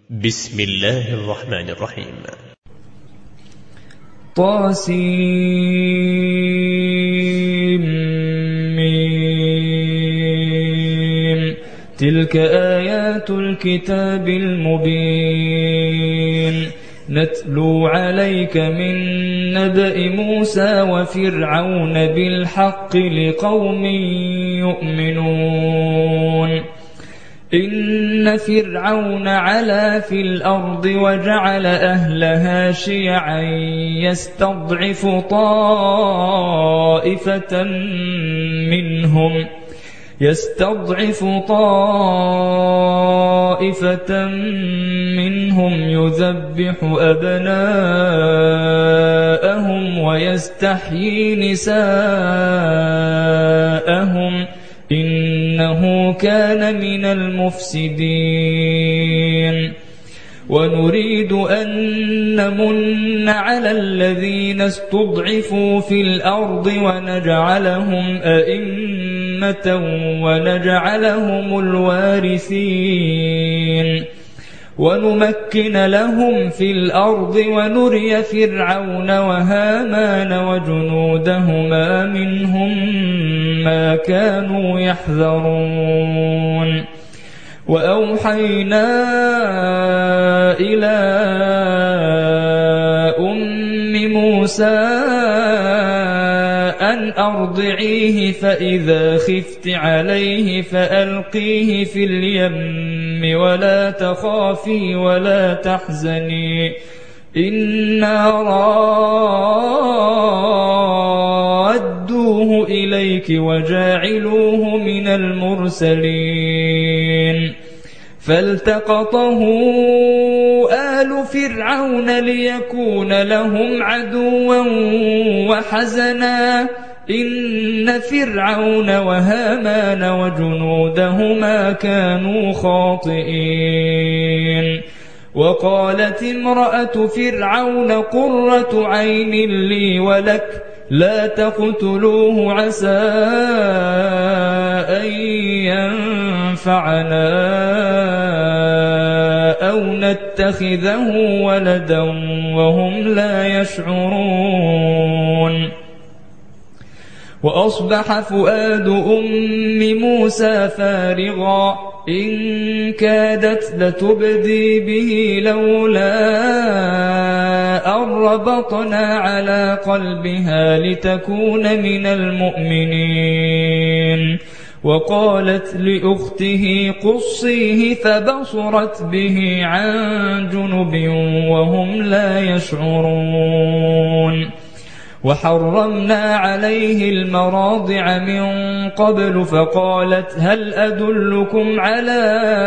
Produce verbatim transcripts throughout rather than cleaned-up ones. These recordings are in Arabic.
بسم الله الرحمن الرحيم. طاسيم. تلك آيات الكتاب المبين نتلو عليك من نبأ موسى وفرعون بالحق لقوم يؤمنون. إن فرعون علا في الأرض وجعل أهلها شيعا يستضعف طائفة منهم يستضعف طائفة منهم يذبح أبناءهم ويستحيي نساءهم إنه كان من المفسدين. ونريد أن نمن على الذين استضعفوا في الأرض ونجعلهم أئمة ونجعلهم الوارثين ونمكن لهم في الأرض ونري فرعون وهامان وجنودهما منهم ما كانوا يحذرون. وأوحينا إلى أم موسى أن أرضعيه فإذا خفت عليه فألقيه في اليم ولا تخافي ولا تحزني إنا رادوه إليك وجاعلوه من المرسلين. فالتقطه آل فرعون ليكون لهم عدوا وحزنا إن فرعون وهامان وجنودهما كانوا خاطئين. وقالت امرأة فرعون قرة عين لي ولك لا تقتلوه عسى أن ينفعنا أو نتخذه ولدا وهم لا يشعرون. وأصبح فؤاد أم موسى فارغا إن كادت لتبدي به لولا أن ربطنا على قلبها لتكون من المؤمنين. وقالت لأخته قصيه فبصرت به عن جنب وهم لا يشعرون. وحرمنا عليه المراضع من قبل فقالت هل أدلكم على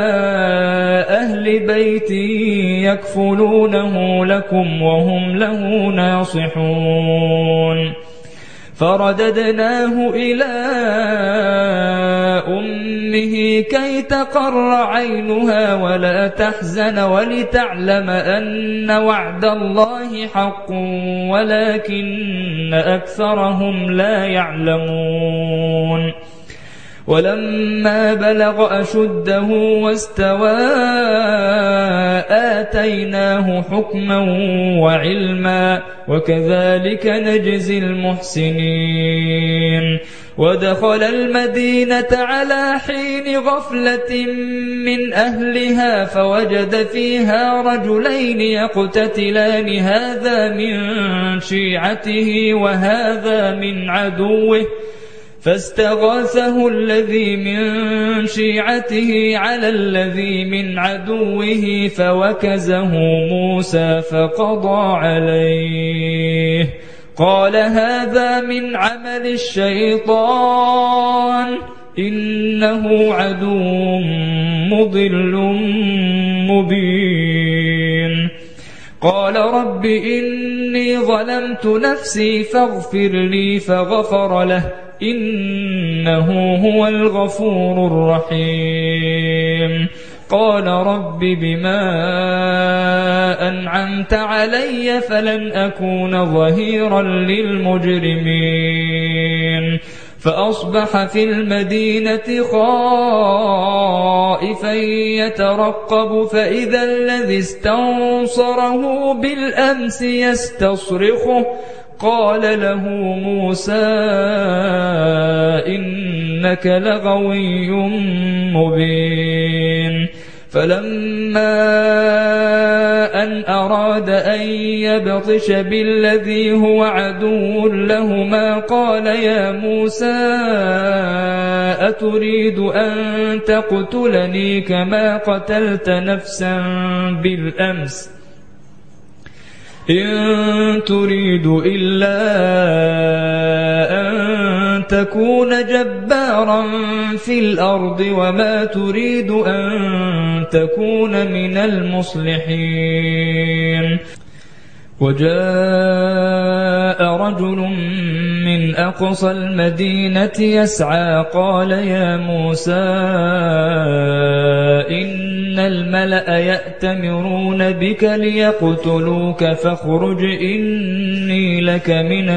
أهل بيت يكفلونه لكم وهم له ناصحون. فرددناه إلى أمه كي تقر عينها ولا تحزن ولتعلم أن وعد الله حق ولكن أكثرهم لا يعلمون. ولما بلغ أشده واستوى آتيناه حكما وعلما وكذلك نجزي المحسنين. ودخل المدينة على حين غفلة من أهلها فوجد فيها رجلين يقتتلان هذا من شيعته وهذا من عدوه فاستغاثه الذي من شيعته على الذي من عدوه فوكزه موسى فقضى عليه. قال هذا من عمل الشيطان إنه عدو مضل مبين. قال رب إني ظلمت نفسي فاغفر لي فغفر له إنه هو الغفور الرحيم. قال رب بما أنعمت علي فلن أكون ظهيرا للمجرمين. فأصبح في المدينة خائفا يترقب فإذا الذي استنصره بالأمس يستصرخه قال له موسى إنك لغوي مبين فلما أن أراد أن يبطش بالذي هو عدو لهما قال يا موسى أتريد أن تقتلني كما قتلت نفسا بالأمس إن تريد إلا أن تكون جبارا في الأرض وما تريد أن تكون من المصلحين وجاء رجل من أقصى المدينة يسعى قال يا موسى إن الملأ يأتمرون بك ليقتلوك فاخرج إني لك من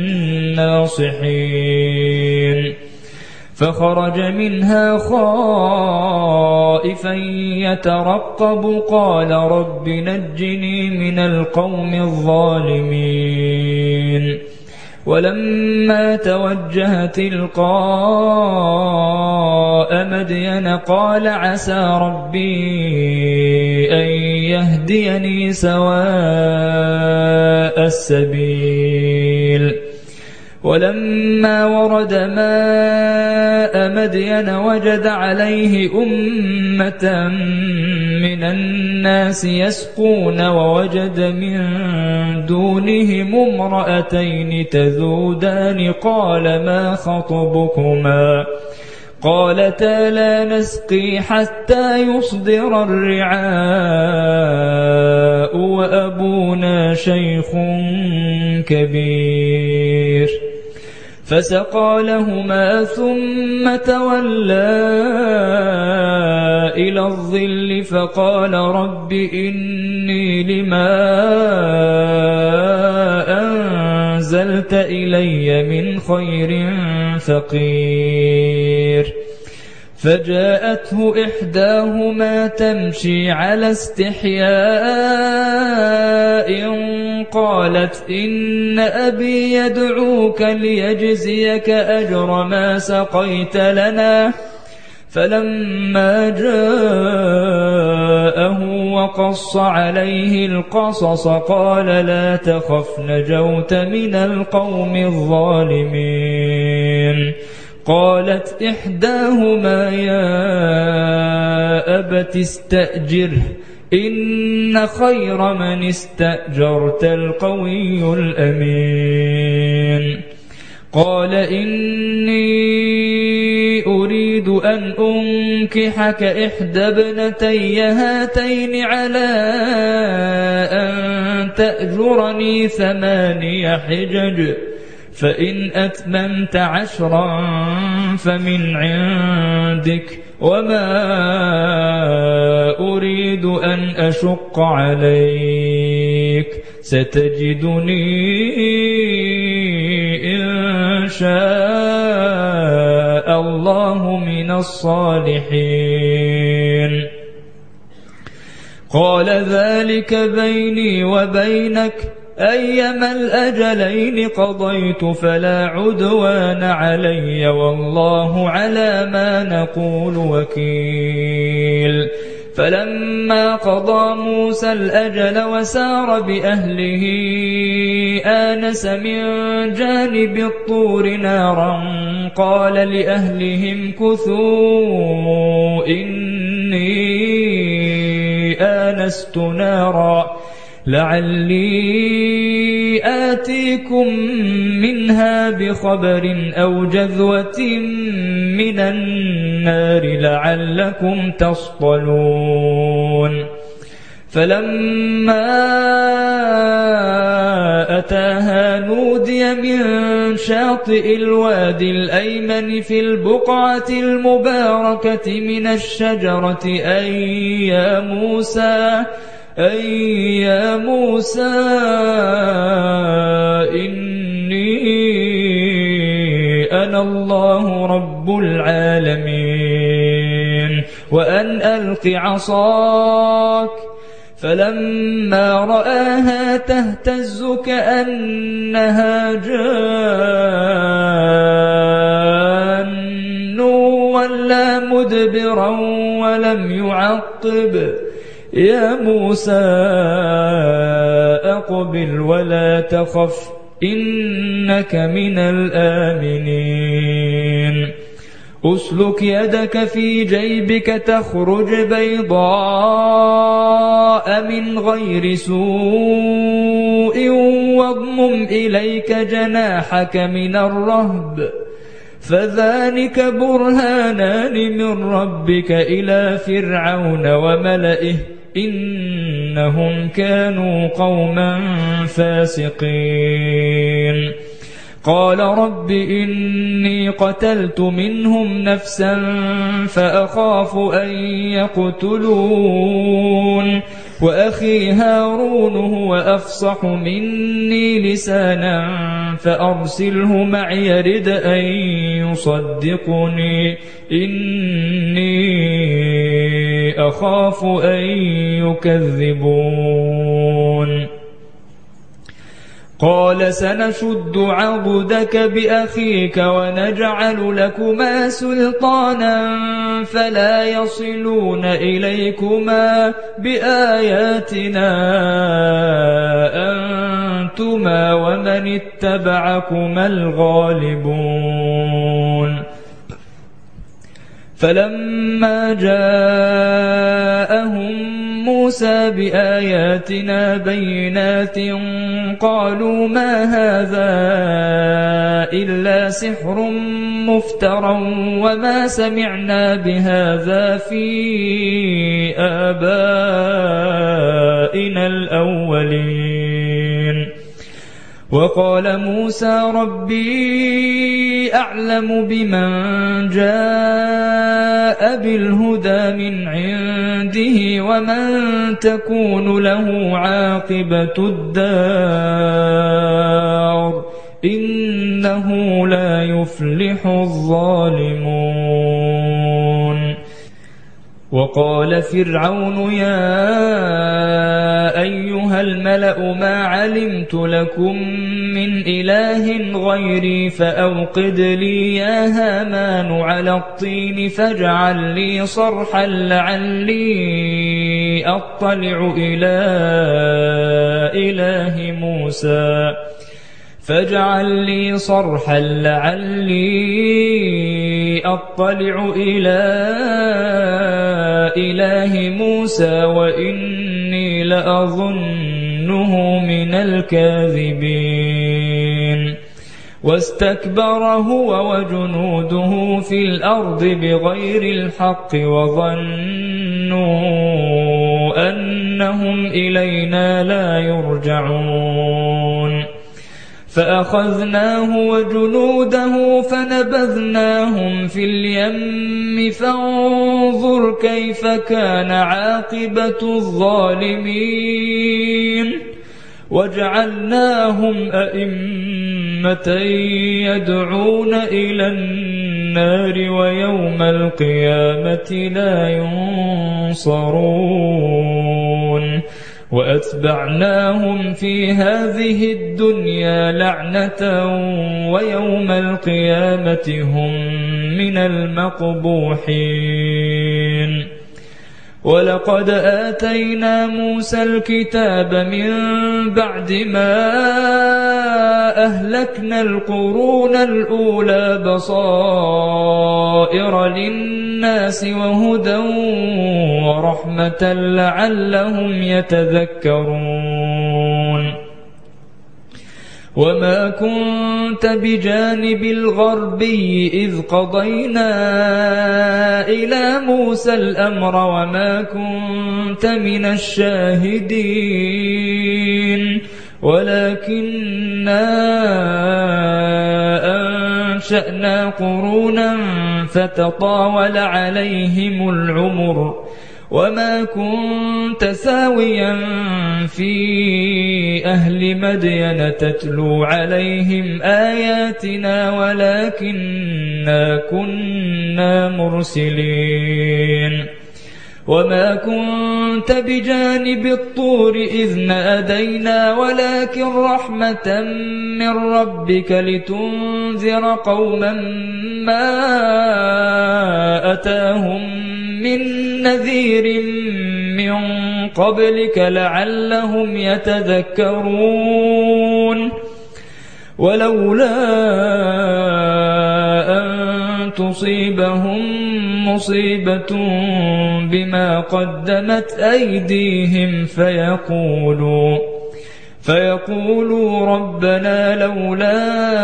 الناصحين فخرج منها خائفا يترقب قال رب نجني من القوم الظالمين ولما توجه تلقاء مدين قال عسى ربي أن يهديني سواء السبيل ولما ورد ماء مدين وجد عليه أمة من الناس يسقون ووجد من دونهم امرأتين تذودان قال ما خطبكما قالتا لا نسقي حتى يصدر الرعاء وأبونا شيخ كبير فسقى لهما ثم تولى إلى الظل فقال رب إني لما أنزلت إلي من خير فقير فجاءته إحداهما تمشي على استحياء قالت إن أبي يدعوك ليجزيك أجر ما سقيت لنا فلما جاءه وقص عليه القصص قال لا تخف نجوت من القوم الظالمين قالت إحداهما يا أبت استأجره إن خير من استأجرت القوي الأمين قال إني أريد أن أنكحك إحدى ابنتي هاتين على أن تأجرني ثماني حجج فإن أتممت عشرا فمن عندك وما أريد أن أشق عليك ستجدني إن شاء الله من الصالحين قال ذلك بيني وبينك أيما الأجلين قضيت فلا عدوان علي والله على ما نقول وكيل فلما قضى موسى الأجل وسار بأهله آنس من جانب الطور نارا قال لأهلهم كثوا إني آنست نارا لعلي آتيكم منها بخبر أو جذوة من النار لعلكم تصطلون فلما أتاها نودي من شاطئ الوادي الأيمن في البقعة المباركة من الشجرة أي يا موسى أي يا موسى إني أنا الله رب العالمين وأن ألق عصاك فلما رآها تهتز كأنها جان ولا مدبرا ولم يعقب يا موسى أقبل ولا تخف إنك من الآمنين أسلك يدك في جيبك تخرج بيضاء من غير سوء واضمم إليك جناحك من الرهب فذلك برهانان من ربك إلى فرعون وملئه إنهم كانوا قوما فاسقين قال رب إني قتلت منهم نفسا فأخاف أن يقتلون وأخي هارون هو أفصح مني لسانا فأرسله معي يرد أن يصدقني إني أخاف أن يكذبون قال سنشد عضدك بأخيك ونجعل لكما سلطانا فلا يصلون إليكما بآياتنا أنتما ومن اتبعكما الغالبون فلما جاءهم موسى بآياتنا بينات قالوا ما هذا إلا سحر مفترى وما سمعنا بهذا في آبائنا الأولين وقال موسى ربي أعلم بمن جاء بالهدى من عنده ومن تكون له عاقبة الدار إنه لا يفلح الظالمون وقال فرعون يا أيها الملأ ما علمت لكم من إله غيري فأوقد لي يا هامان على الطين فاجعل لي صرحا لعلي أطلع إلى إله موسى فاجعل لي صرحا لعلي أطلع إلى إله موسى وإني لأظنه من الكاذبين واستكبر هو وجنوده في الأرض بغير الحق وظنوا أنهم إلينا لا يرجعون فأخذناه وجنوده فنبذناهم في اليم فانظر كيف كان عاقبة الظالمين وجعلناهم أئمة يدعون إلى النار ويوم القيامة لا ينصرون وأتبعناهم في هذه الدنيا لعنة ويوم القيامة هم من المقبوحين ولقد آتينا موسى الكتاب من بعد ما أهلكنا القرون الأولى بصائر للناس وهدى ورحمة لعلهم يتذكرون وما كنت بجانب الغربي إذ قضينا إلى موسى الأمر وما كنت من الشاهدين ولكننا أنشأنا قرونا فتطاول عليهم العمر وما كنت ساويا في أهل مدين تتلو عليهم آياتنا ولكننا كنا مرسلين وما كنت بجانب الطور إذ نادينا ولكن رحمة من ربك لتنذر قوما ما أتاهم من نذير من قبلك لعلهم يتذكرون ولولا أن تصيبهم مصيبة بما قدمت أيديهم فيقولوا فيقولوا ربنا لولا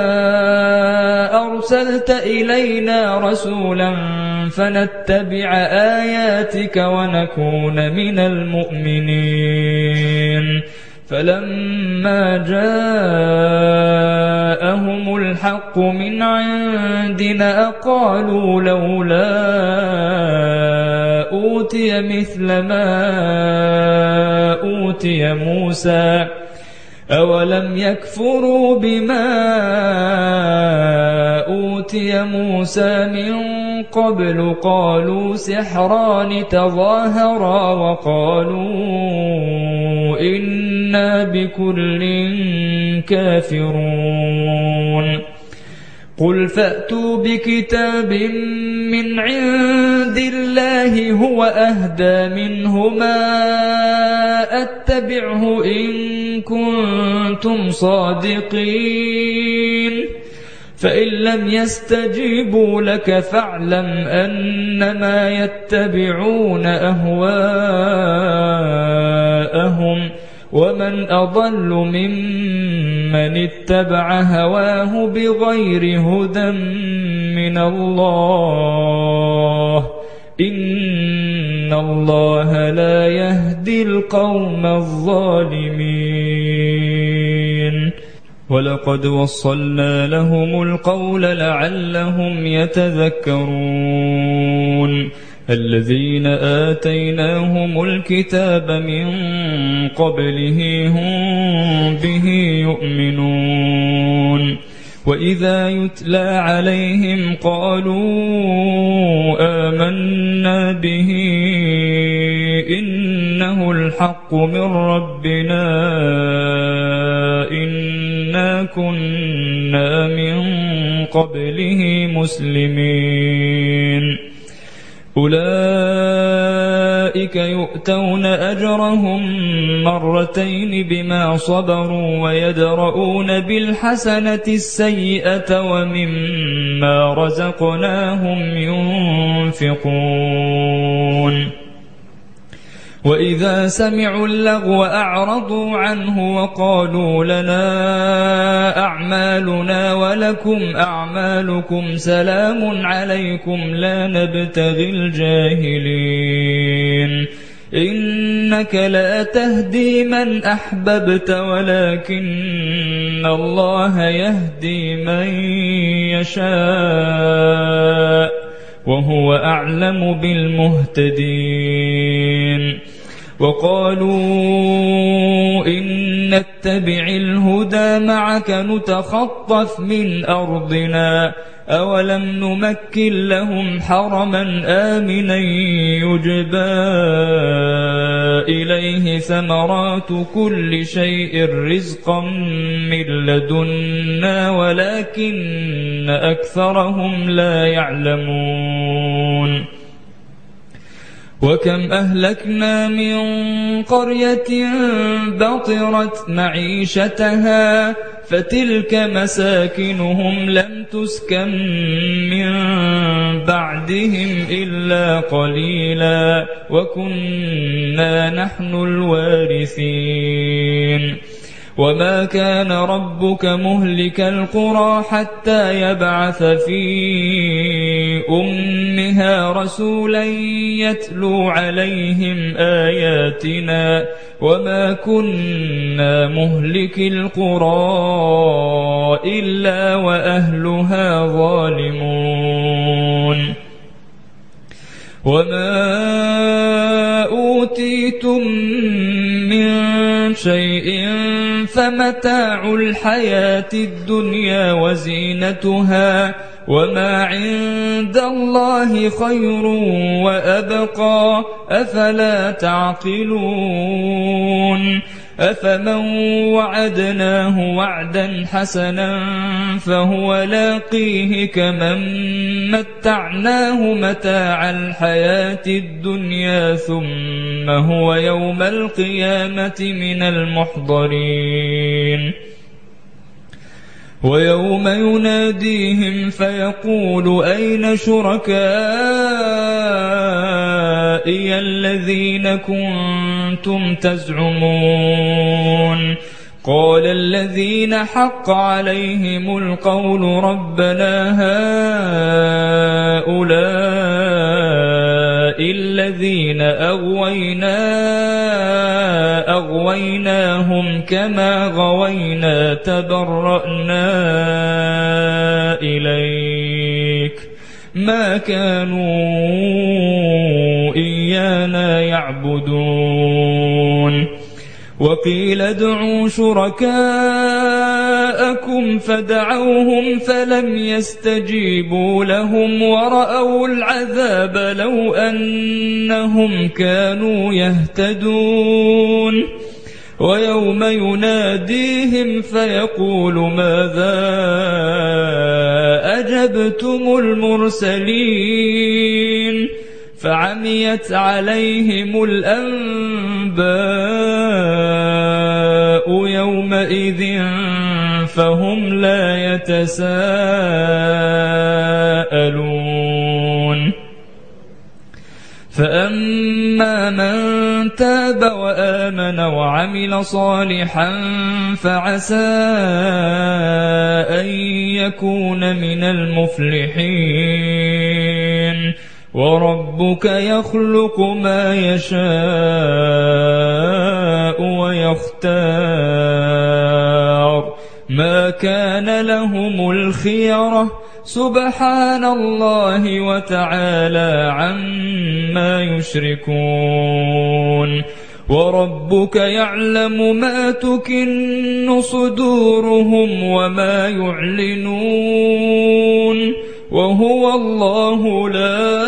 أرسلت إلينا رسولا فنتبع آياتك ونكون من المؤمنين فلما جاءهم الحق من عندنا قالوا لولا أوتي مثل ما أوتي موسى أولم يكفروا بما أوتي موسى من قبل قالوا سحران تظاهرا وقالوا إنا بكل كافرون قل فأتوا بكتاب من عند الله هو أهدى منهما أتبعه إن كنتم صادقين فإن لم يستجيبوا لك فاعلم أنما يتبعون أهواءهم ومن أضل ممن اتبع هواه بغير هدى من الله إن الله لا يهدي القوم الظالمين ولقد وصلنا لهم القول لعلهم يتذكرون الذين آتيناهم الكتاب من قبله هم به يؤمنون وإذا يتلى عليهم قالوا آمنا به إنه الحق من ربنا إنا كنا من قبله مسلمين أولئك يؤتون أجرهم مرتين بما صبروا ويدرؤون بالحسنة السيئة ومما رزقناهم ينفقون وإذا سمعوا اللغو أعرضوا عنه وقالوا لنا أعمالنا ولكم أعمالكم سلام عليكم لا نبتغي الجاهلين إنك لا تهدي من أحببت ولكن الله يهدي من يشاء وهو أعلم بالمهتدين وقالوا إن نتبع الهدى معك نتخطف من أرضنا أولم نمكن لهم حرما آمنا يجبى إليه ثمرات كل شيء رزقا من لدنا ولكن أكثرهم لا يعلمون وكم أهلكنا من قرية بطرت معيشتها فتلك مساكنهم لم تسكن من بعدهم إلا قليلا وكنا نحن الوارثين وما كان ربك مهلك القرى حتى يبعث في أمها رسولا يتلو عليهم آياتنا وما كنا مهلك القرى إلا وأهلها ظالمون وما أوتيتم من شيء فمتاع الحياة الدنيا وزينتها وما عند الله خير وأبقى أفلا تعقلون أفمن وعدناه وعدا حسنا فهو لاقيه كمن متعناه متاع الحياة الدنيا ثم هو يوم القيامة من المحضرين ويوم يناديهم فيقول أين شركائي الذين كنتم تزعمون قال الذين حق عليهم القول ربنا هؤلاء الذين أغوينا أغويناهم كما غوينا تبرأنا إليك ما كانوا إيانا يعبدون وقيل ادعوا شركاءكم فدعوهم فلم يستجيبوا لهم ورأوا العذاب لو أنهم كانوا يهتدون ويوم يناديهم فيقول ماذا أجبتم المرسلين فعميت عليهم الأنباء يومئذ فهم لا يتساءلون فأما من تاب وآمن وعمل صالحا فعسى أن يكون من المفلحين وربك يخلق ما يشاء ويختار ما كان لهم الخيرة سبحان الله وتعالى عما يشركون وربك يعلم ما تكن صدورهم وما يعلنون وهو الله لا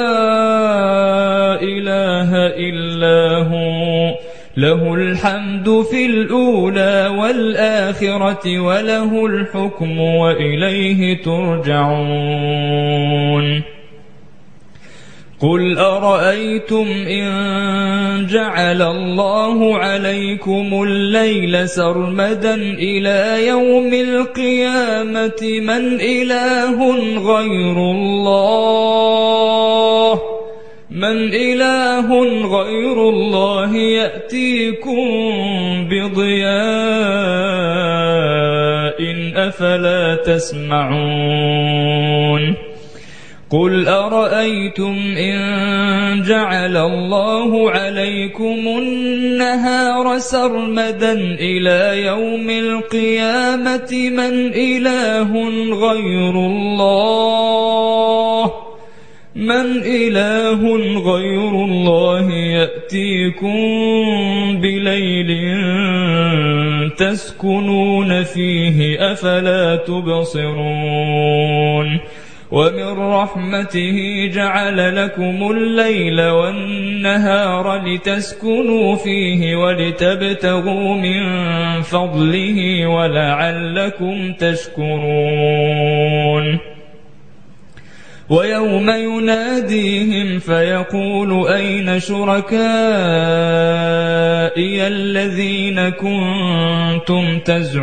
إله إلا هو له الحمد في الأولى والآخرة وله الحكم وإليه ترجعون قل أرأيتم إن جعل الله عليكم الليل سرمدا إلى يوم القيامة من إله غير الله من إله غير الله يأتيكم بضياء أفلا تسمعون قل أرأيتم إن جعل الله عليكم النهار سرمدا إلى يوم القيامة من إله غير الله من إله غير الله يأتيكم بليل تسكنون فيه أفلا تبصرون ومن رحمته جعل لكم الليل والنهار لتسكنوا فيه ولتبتغوا من فضله ولعلكم تشكرون ويوم يناديهم فيقول أين شركائي الذين كنتم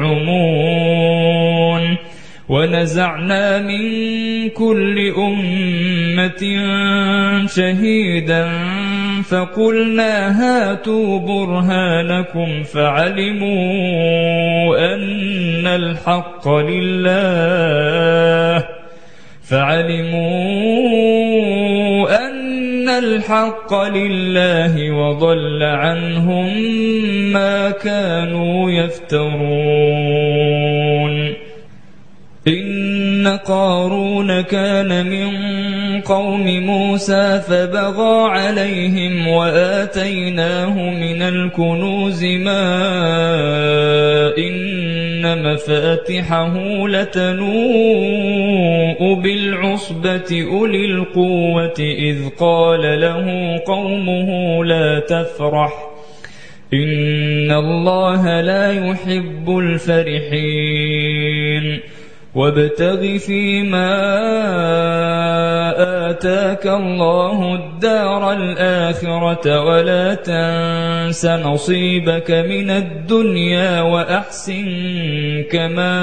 تزعمون ونزعنا من كل أمة شهيدا فقلنا هاتوا برهانكم فعلموا أن الحق لله فعلموا أن الحق لله وضل عنهم ما كانوا يفترون إن قارون كان من قوم موسى فبغى عليهم وآتيناه من الكنوز ما إن مفاتحه لتنوء بالعصبة أولي القوة إذ قال له قومه لا تفرح إن الله لا يحب الفرحين وابتغ فيما آتاك الله الدار الآخرة ولا تنس نصيبك من الدنيا وأحسن كما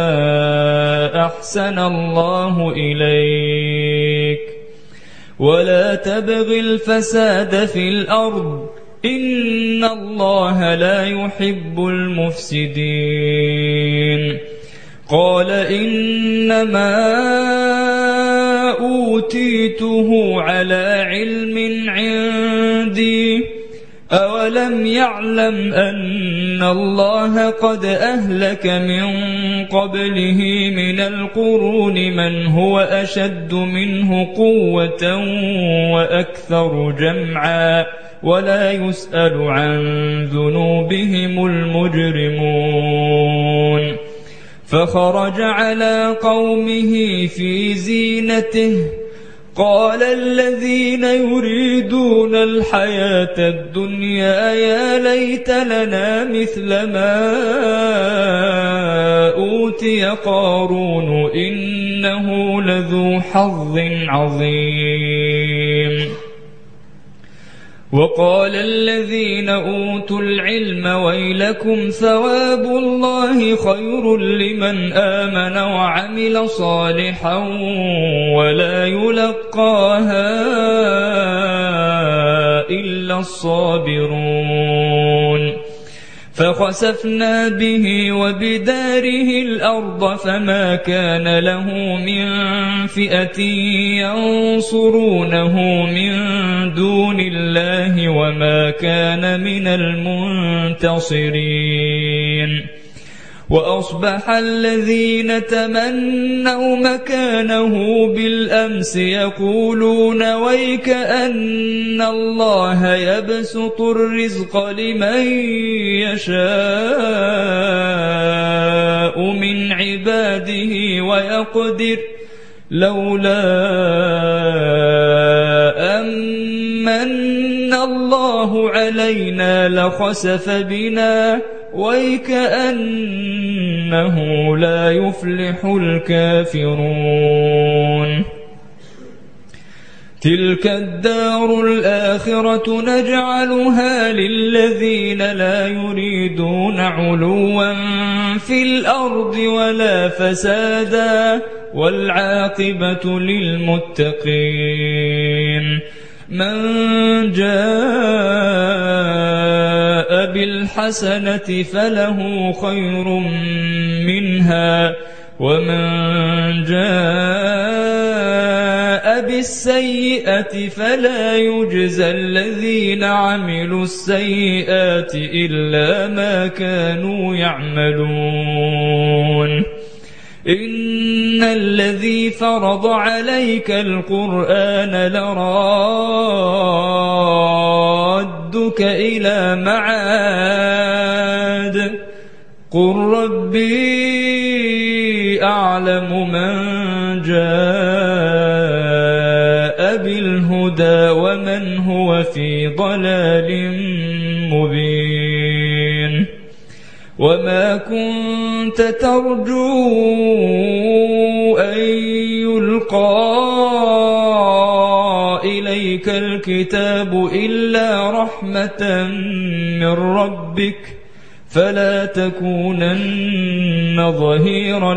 أحسن الله إليك ولا تبغ الفساد في الأرض إن الله لا يحب المفسدين قال إنما أوتيته على علم عندي أولم يعلم أن الله قد أهلك من قبله من القرون من هو أشد منه قوة وأكثر جمعا ولا يسأل عن ذنوبهم المجرمون فخرج على قومه في زينته قال الذين يريدون الحياة الدنيا يا ليت لنا مثل ما أوتي قارون إنه لذو حظ عظيم وقال الذين أوتوا العلم ويلكم ثواب الله خير لمن آمن وعمل صالحا ولا يلقاها إلا الصابرون فخسفنا به وبداره الأرض فما كان له من فئة ينصرونه من دون الله وما كان من المنتصرين وأصبح الذين تمنوا مكانه بالأمس يقولون ويك أن الله يبسط الرزق لمن يشاء من عباده ويقدر لولا أمن الله علينا لخسف بنا ويكأنه لا يفلح الكافرون تلك الدار الآخرة نجعلها للذين لا يريدون علوا في الأرض ولا فسادا والعاقبة للمتقين من جاء بالحسنة فله خير منها ومن جاء بالسيئة فلا يجزى الذين عملوا السيئات إلا ما كانوا يعملون إن الذي فرض عليك القرآن لرادك إلى معاد قل ربي أعلم من جاء بالهدى ومن هو في ضلال مبين وما كنت ترجو أن يلقى إليك الكتاب إلا رحمة من ربك فلا تكونن ظهيرا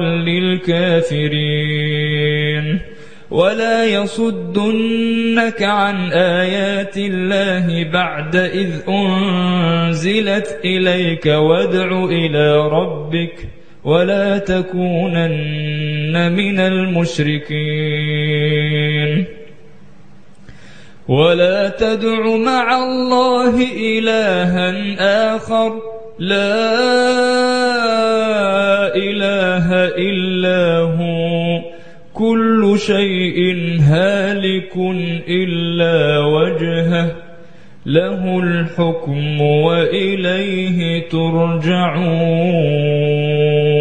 للكافرين ولا يصدنك عن آيات الله بعد إذ أنزلت إليك وادع إلى ربك ولا تكونن من المشركين ولا تدع مع الله إلها آخر لا إله إلا هو كل شيء هالك إلا وجهه له الحكم وإليه ترجعون.